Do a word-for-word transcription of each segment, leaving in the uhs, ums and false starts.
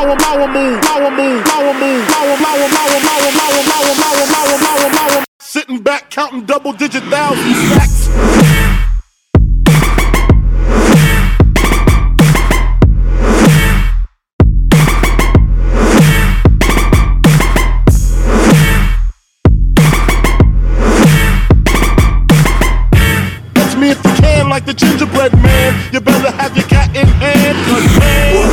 flower, flower move, flower move, flower move, flower, flower, flower, flower, flower, flower, flower, flower, flower, flower. Sitting back counting double digit thousand stacks. Me if you can, like the gingerbread man. You better have your cat in hand. Cause man,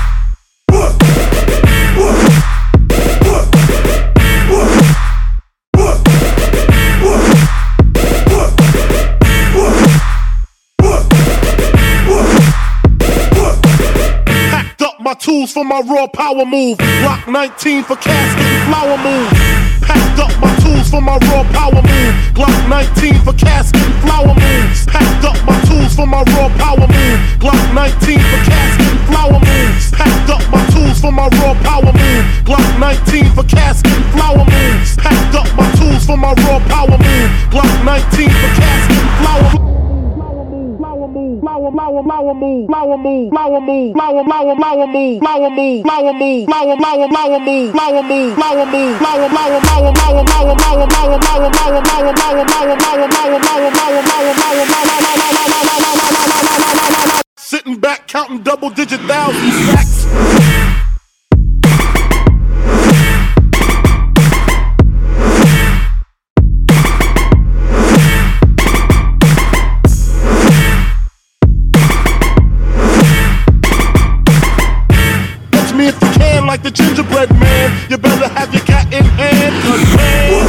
packed up my tools for my raw power move. Block nineteen for casket and flower move. Packed up my tools for my raw power move. Glock nineteen for casket and flower moves. Packed up my tools for my raw power move. Glock nineteen for casket and flower moves. Packed up my tools for my raw power move. Glock nineteen for casket and flower moves. Packed up my tools for my raw power move. Glock nineteen for casket and flower moves. Flower move, flower, flower, flower move, flower move, flower move, flower, flower, flower move, flower move, flower move, flower, flower, flower move, flower move, flower move, flower, flower, flower, flower, flower, flower, flower, flower, flower, flower, flower, flower, flower, flower, flower, flower, flower. Sitting back counting double digit thousand stacks. Me if you can, like the gingerbread man. You better have your cat in hand. Cause man,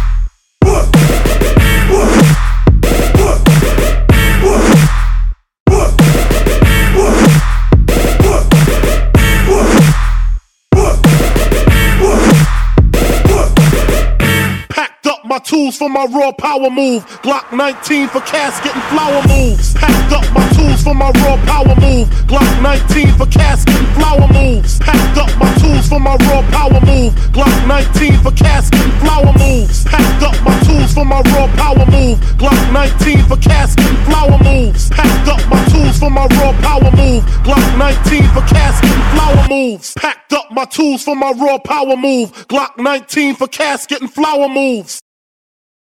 packed up my tools for my raw power move. Glock nineteen for casket and flower moves. Packed up my tools for my raw power move. Glock nineteen for casket and flower moves. Packed up my tools for my raw power move. Glock nineteen for casket and flower moves. Packed up my tools for my raw power move. Glock nineteen for casket and flower moves. Packed up my tools for my raw power move. Glock nineteen for casket and flower moves. Packed up my tools for my raw power move. Glock nineteen for casket and flower moves.